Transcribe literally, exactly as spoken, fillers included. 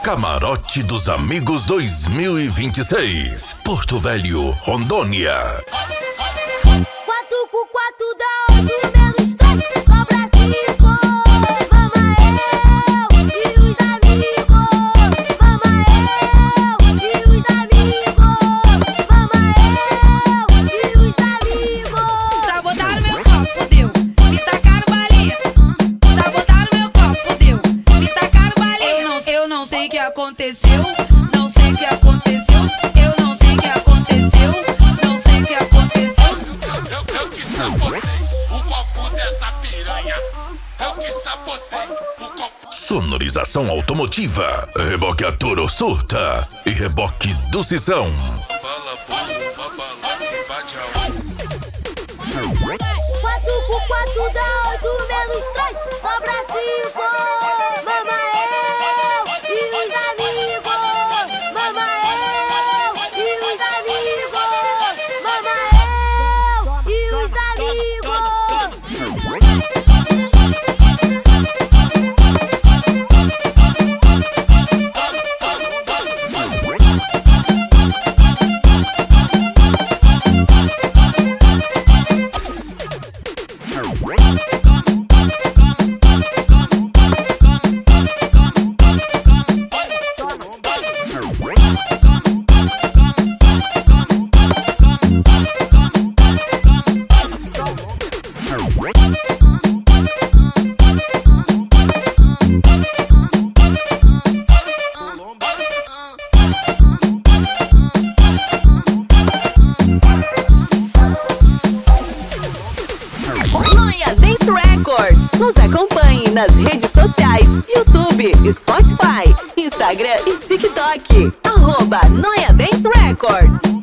Camarote dos Amigos dois mil e vinte e seis, Porto Velho, Rondônia. Quatro com quatro dá oito, menos três, sobra cinco. Vamos eu e os amigos. Vamos eu e os amigos. Vamos eu e os amigos. Sabotaram meu copo, fudeu. Me tacaram balinha. Sabotaram meu copo, fudeu. Me tacaram balinha. Eu não, eu não sei o que aconteceu. Não sei o que aconteceu. Eu não sei o que aconteceu. Não sei o que aconteceu. Eu, eu que sabotei o copo dessa piranha. Eu que sabotei o copo. Sonorização automotiva, reboque a Toro Surta e reboque do Cisão. Bala boa, bala que invade a Quatro com quatro dá oito, menos três, sobra cinco. Vamos eu e os amigos. Vamos eu e os amigos. Vamos eu e os amigos. Noia Dance Records. Nos acompanhe nas redes sociais, YouTube, Spotify, Instagram e TikTok. Arroba Noia Dance Records.